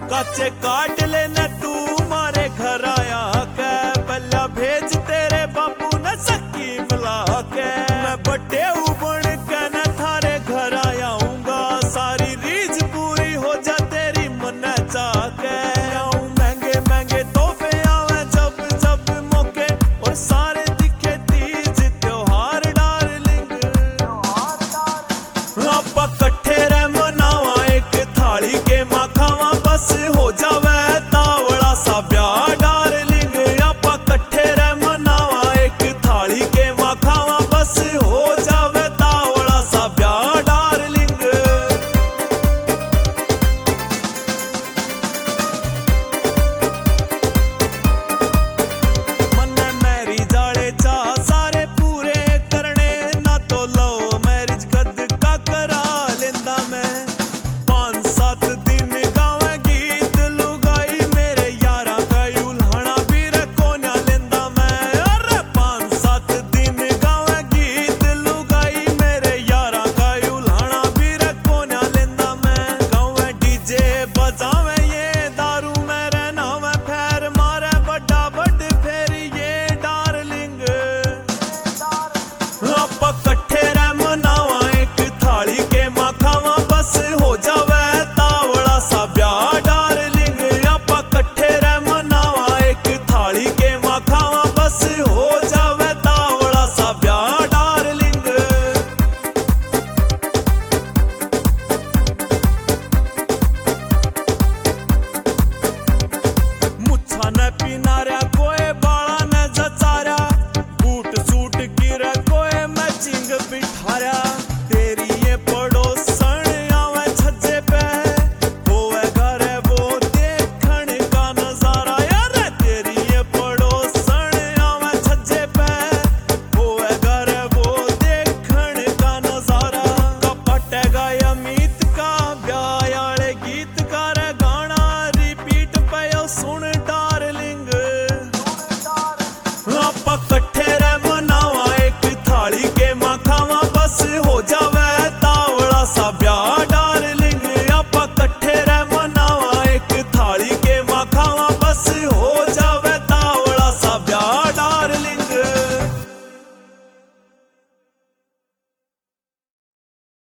काचे काट लेना तू मारे घर आया के बल्ला भेज तेरे बापू ने सकी मिला के मैं बड़े बन के न थारे घर आऊंगा सारी रीझ पूरी हो जा तेरी मन चाह के महंगे महंगे तोहफे आवे जब जब मौके और सारे दिखे तीज त्योहार डार्लिंग आपा कट्ठे रह मनावा एक थाली के माँ खावा बस हो जावे तावड़ा सा ब्याह डार्लिंग आपा कट्ठे रह मनावा एक थाली के माँ खावा बस हो जावे तावड़ा सा ब्याह डार्लिंग मन मैरी जाले चा सारे पूरे करने ना तो लो मैरिज कद का करा लेंदा मैं 5-7 दिन गावे गीत लुगाई मेरे यारा का उल्हना भी रखो ना लेंदा मैं अरे 5-7 दिन गावे गीत लुगाई मेरे यारा का उल्हना भी रखो ना लेंदा मैं गावे डीजे बजावे ये दारू मेरे नाम फेर मारे बड़ा बड़ फेर ये डार्लिंग आपा